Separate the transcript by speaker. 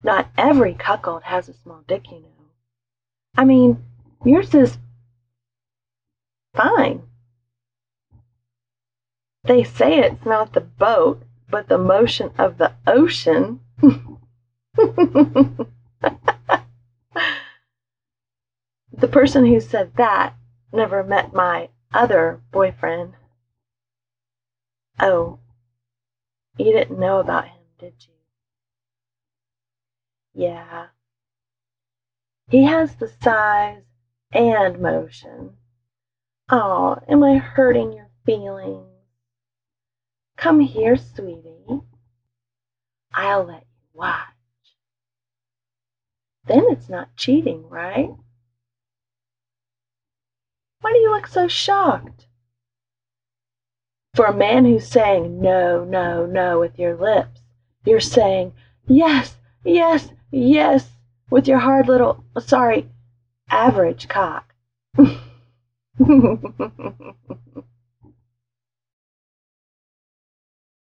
Speaker 1: Not every cuckold has a small dick, you know. I mean, yours is fine. They say it's not the boat, but the motion of the ocean. The person who said that never met my other boyfriend. Oh, you didn't know about him, did you? Yeah. He has the size and motion. Oh, am I hurting your feelings? Come here, sweetie. I'll let you watch. Then it's not cheating, right? Why do you look so shocked? For a man who's saying no, no, no with your lips, you're saying yes, yes, yes with your hard little, sorry, average cock.